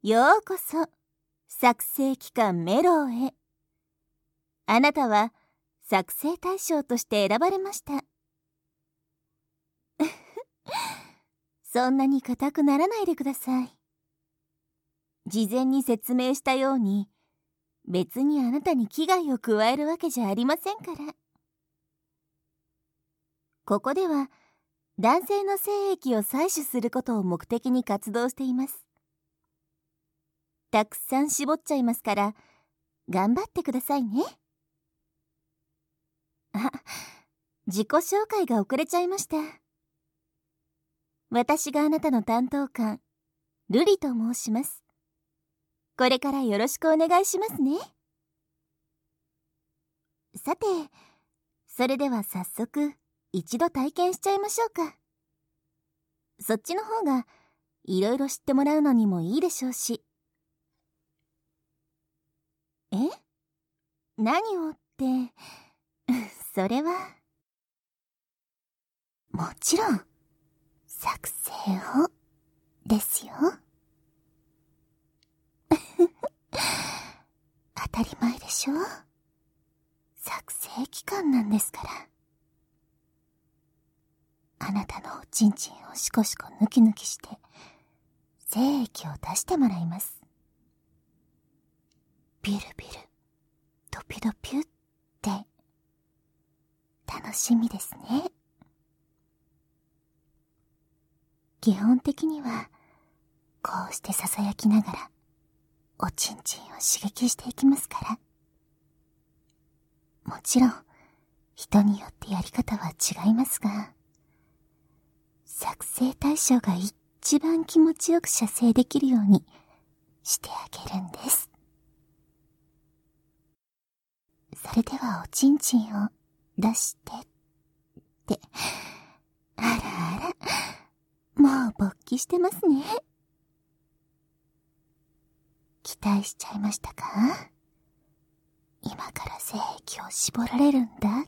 ようこそ作成機関メローへ。あなたは作成対象として選ばれました。そんなに固くならないでください。事前に説明したように、別にあなたに危害を加えるわけじゃありませんから。ここでは男性の精液を採取することを目的に活動しています。たくさん絞っちゃいますから頑張ってくださいね。あ、自己紹介が遅れちゃいました。私があなたの担当官、ルリと申します。これからよろしくお願いしますね。さて、それでは早速一度体験しちゃいましょうか。そっちの方がいろいろ知ってもらうのにもいいでしょうし。何をってそれはもちろん作成をですよ。当たり前でしょ。作成期間なんですから。あなたのおちんちんをシコシコヌキヌキして精液を出してもらいます。ビルビルドピドピュって楽しみですね。基本的にはこうしてささやきながらおちんちんを刺激していきますから。もちろん人によってやり方は違いますが、作成対象が一番気持ちよく射精できるようにしてあげるんです。それではおちんちんを出してって、あらあら、もう勃起してますね。期待しちゃいましたか？今から精液を絞られるんだって。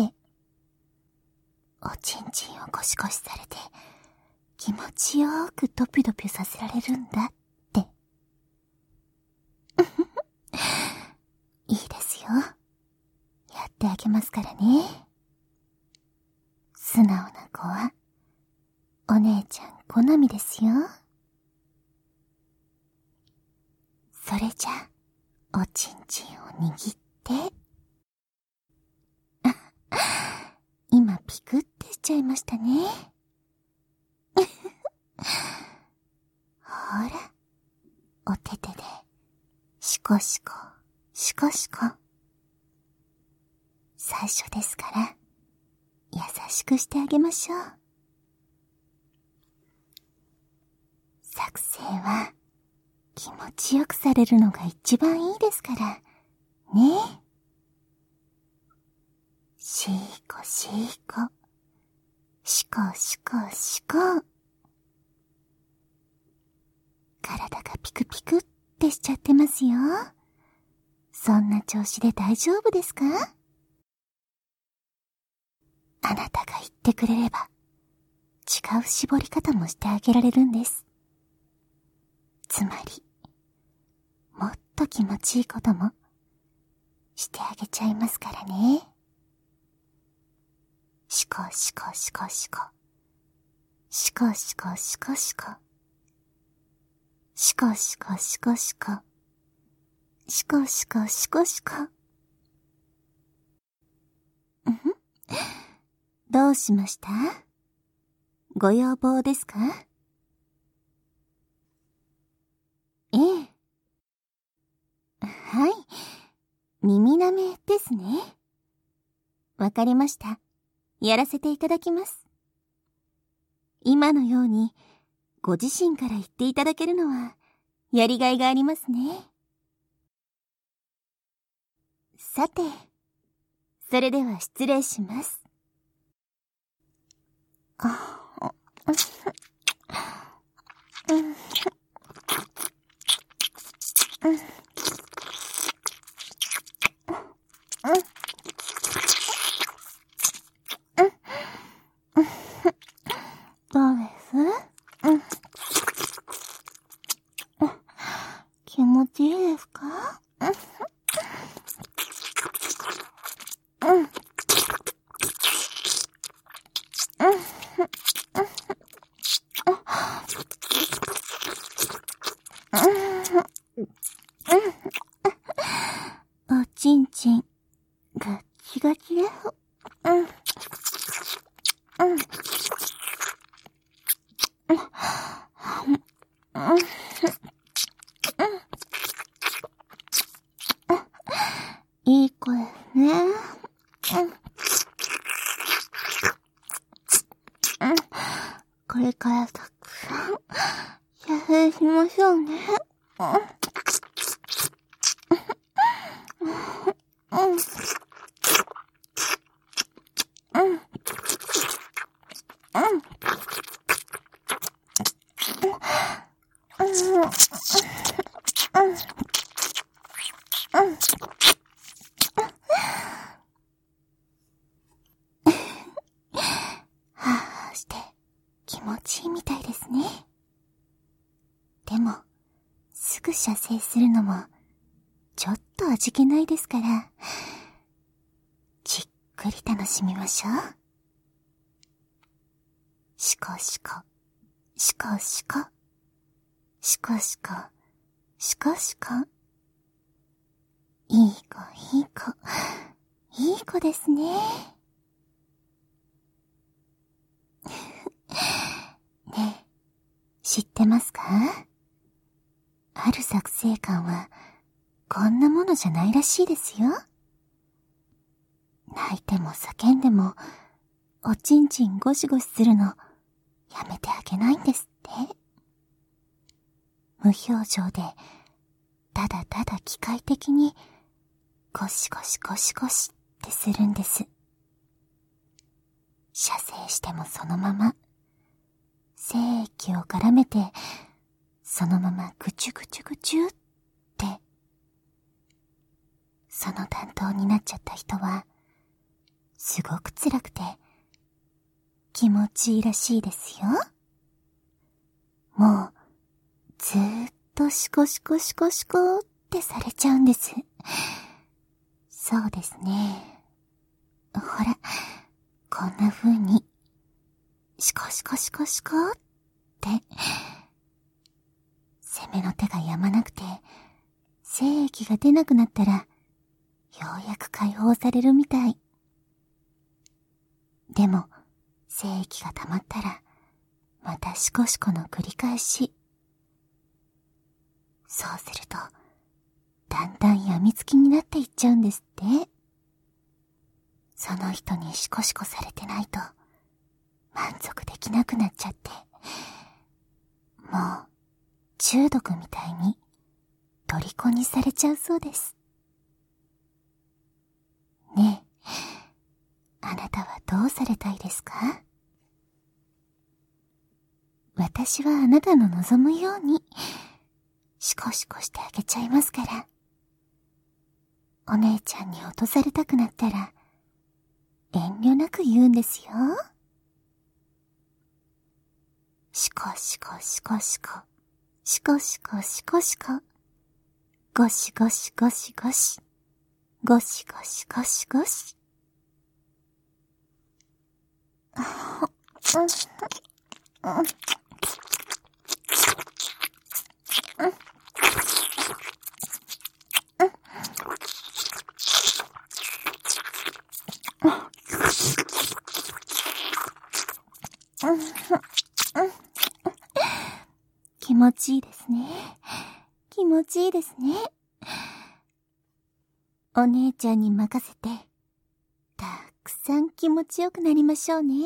おちんちんをゴシゴシされて気持ちよくドピドピさせられるんだっていいですよ。やってあげますからね。素直な子はお姉ちゃん好みですよ。それじゃおちんちんを握って今ピクってしちゃいましたね。ほら、お手手でシコシコシコシコ。最初ですから優しくしてあげましょう。作成は気持ちよくされるのが一番いいですからね。シーコシーコシコシコシコ。体がピクピクってしちゃってますよ。そんな調子で大丈夫ですか？あなたが言ってくれれば違う絞り方もしてあげられるんです。つまりもっと気持ちいいこともしてあげちゃいますからね。シコシコシコシコシコシコシコシコシコシコシコシコシコシコシコシコ。どうしました？ご要望ですか？ええ。はい。耳舐めですね。わかりました。やらせていただきます。今のようにご自身から言っていただけるのはやりがいがありますね。さて、それでは失礼します。どうです？ していいですか？おちんちん、ガッチガチです。いい子ですね。これからたくさん射精しましょうね。はぁして気持ちいいみたいですね。でも、すぐ射精するのも、ちょっと味気ないですから、じっくり楽しみましょう。シコシコ、シコシコ、シコシコ、シコシコ。いい子、いい子、いい子ですね。ねえ、知ってますか？ある作成官は、こんなものじゃないらしいですよ。泣いても叫んでも、おちんちんゴシゴシするの、やめてあげないんですって。無表情で、ただただ機械的に、ゴシゴシゴシゴシってするんです。射精してもそのまま、精液を絡めて、そのままぐちゅぐちゅぐちゅって、その担当になっちゃった人は、すごく辛くて、気持ちいいらしいですよ。もう、ずーっとシコシコシコシコってされちゃうんです。そうですね。ほら、こんな風に、シコシコシコシコって、攻めの手が止まなくて、精液が出なくなったら、ようやく解放されるみたい。でも、精液が溜まったら、またシコシコの繰り返し。そうすると、だんだん病みつきになっていっちゃうんですって。その人にシコシコされてないと、満足できなくなっちゃって、もう、中毒みたいに、虜にされちゃうそうです。ねえ、あなたはどうされたいですか？私はあなたの望むように、シコシコしてあげちゃいますから。お姉ちゃんに落とされたくなったら、遠慮なく言うんですよ。シコシコシコシコ、シコシコシコシコ、ゴシゴシゴシゴシ、ゴシゴシゴシゴシ。気持ちいいですね。気持ちいいですね。お姉ちゃんに任せて、たくさん気持ちよくなりましょうね。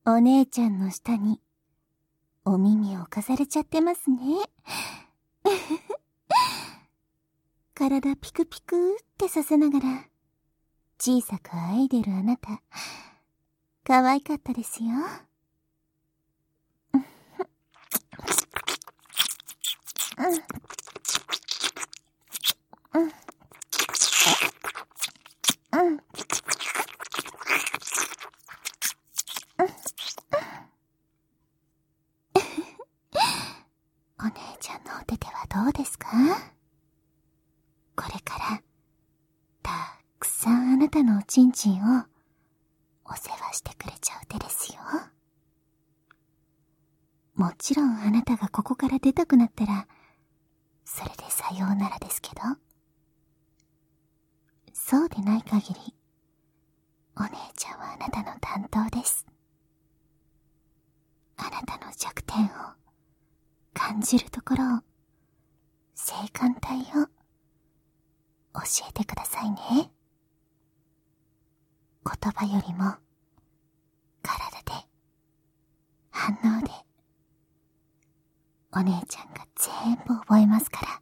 お姉ちゃんの下にお耳を飾れちゃってますね。体ピクピクってさせながら小さくあいでるあなた、可愛かったですよ。お姉ちゃんのお手手はどうですか？これからたくさんあなたのおちんちんをお世話してくれちゃう手ですよ。もちろんあなたがここから出たくなったらそれでさようならですけど、そうでない限りお姉ちゃんはあなたの担当です。あなたの弱点を感じるところを、性感帯を教えてくださいね。言葉よりも体で、反応でお姉ちゃんが全部覚えますから。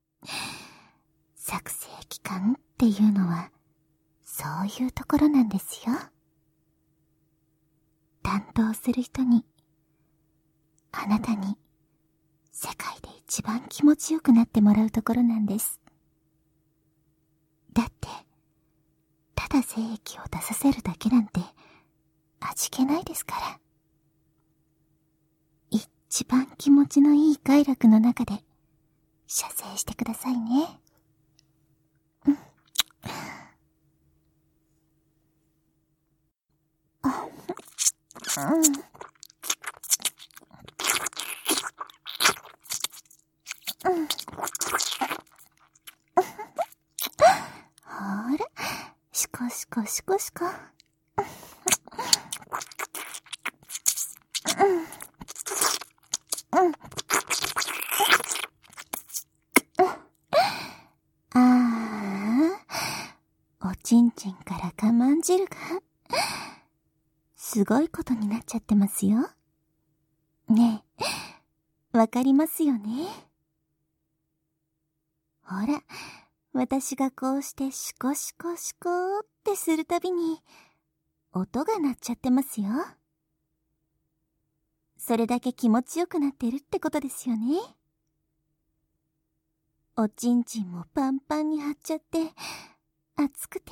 作成期間っていうのはそういうところなんですよ。担当する人に、あなたに世界で一番気持ちよくなってもらうところなんです。だってただ精液を出させるだけなんて味気ないですから。一番気持ちのいい快楽の中で射精してくださいね。ほら、シコシコシコシコ。おちんちんから我慢汁がすごいことになっちゃってますよ。ねえ、わかりますよね。ほら、私がこうしてシコシコシコってするたびに音が鳴っちゃってますよ。それだけ気持ちよくなってるってことですよね。おちんちんもパンパンに張っちゃって熱くて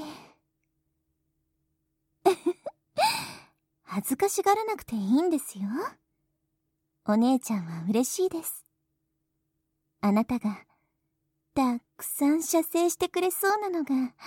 恥ずかしがらなくていいんですよ。お姉ちゃんは嬉しいです。あなたがたくさん射精してくれそうなのがね。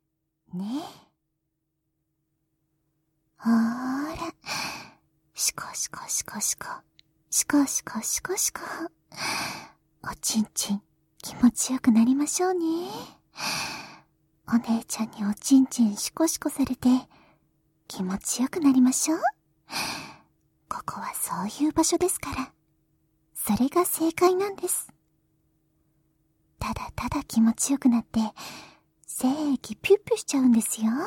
ほーら、シコシコシコシコ、シコシコシコシコ。おちんちん気持ちよくなりましょうね。お姉ちゃんにおちんちんシコシコされて気持ちよくなりましょう。ここはそういう場所ですから。それが正解なんです。ただただ気持ちよくなって精液ピュッピュしちゃうんですよ。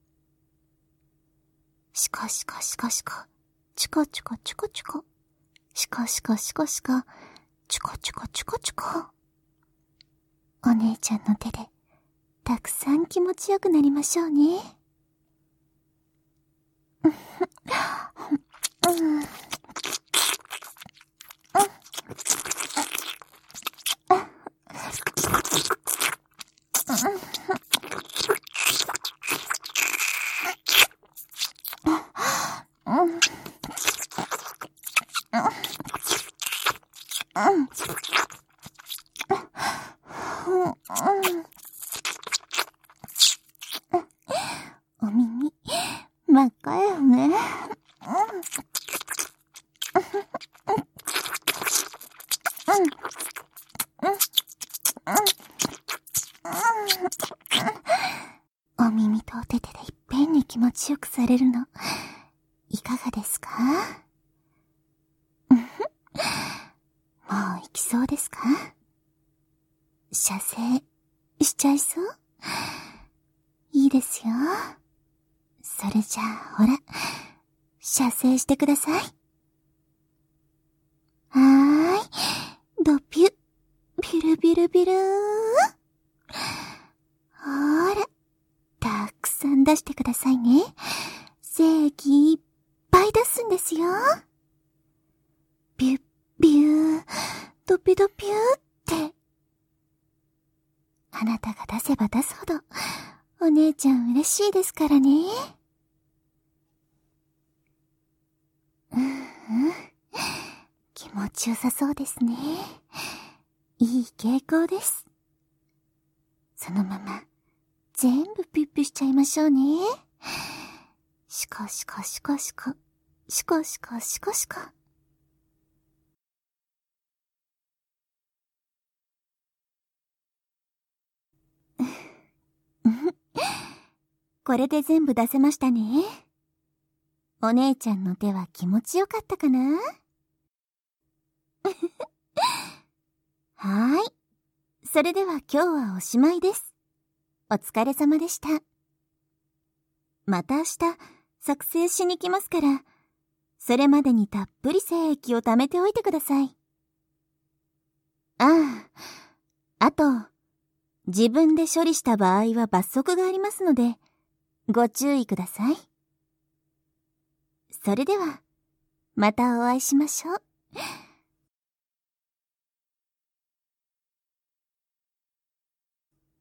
シコシコシコシコ、チコチコチコチコ、シコシコシコシコ、チコチコチコチコ。お姉ちゃんの手でたくさん気持ちよくなりましょうね。お耳真っ赤よね。お耳とお手手でいっぺんに気持ちよくされるのいかがですか？もう行きそうですか？射精しちゃいそう？いいですよ。そそれじゃあ、ほら、射精してください。はーい。ドピュ、ビルビルビルー。ほーら、たくさん出してくださいね。精液いっぱい出すんですよ。ビュッビュー、ドピドピューって。あなたが出せば出すほど、お姉ちゃん嬉しいですからね。気持ちよさそうですね。いい傾向です。そのまま、全部ピュッピュしちゃいましょうね。シコシコシコシコ、シコシコシコシコ。これで全部出せましたね。お姉ちゃんの手は気持ちよかったかな？はーい。それでは今日はおしまいです。お疲れ様でした。また明日、作成しに来ますから、それまでにたっぷり精液を貯めておいてください。あと、自分で処理した場合は罰則がありますので、ご注意ください。それでは、またお会いしましょう。